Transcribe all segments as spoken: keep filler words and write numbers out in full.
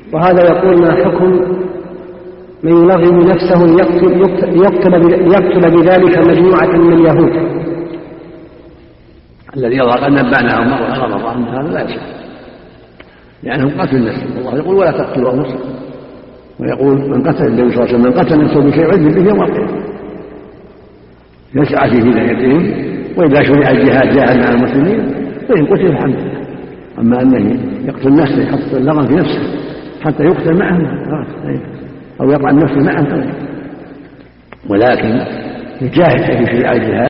وهذا يقول ما حكم من يلغم نفسه يقتل, يقتل, يقتل بذلك مجموعة من اليهود؟ الذي يظهر أن نبعناه مرة مرة أن هذا لا يصح، لأنهم قتل النفس. الله يقول ولا تقتلوا أنفسكم، ويقول من قتل النبي صلى الله عليه وسلم من قتل نفسه بشيء عذب به يوم القيامة. يسعى في هدايتهم، وإذا شرع الجهاد جاهد مع المسلمين فإن قتل الحمد لله. أما أنه يقتل نفسه يحط اللغم في نفسه حتى يقتل معه أو يقع النفس معه، ولكن يجاهد في شريعة الجهاد.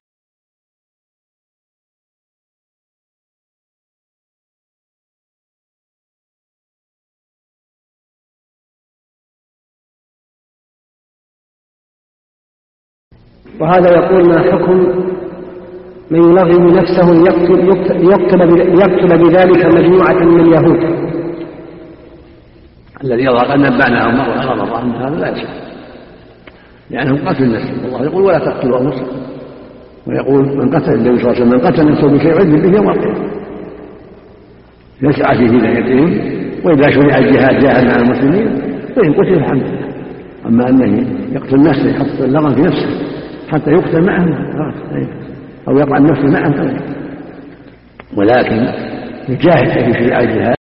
وهذا يقول ما حكم من يلغم نفسه يقتل, يقتل, يقتل بذلك مجموعة من اليهود؟ الذي يظهر أن نبعناه مرة مرة أن هذا لا يصح، لأنهم قتل النفس. الله يقول ولا تقتلوا أنفسكم، ويقول من قتل النبي صلى الله عليه وسلم من قتل نفسه بشيء عذب به يوم القيامة. يسعى في هدايتهم، وإذا شرع الجهاد جاهد مع المسلمين فإن قتل الحمد لله. أما أنه يقتل نفسه يحط اللغم في نفسه حتى يقتل معه أو يقع النفس معه، ولكن يجاهد في شريعة الجهاد.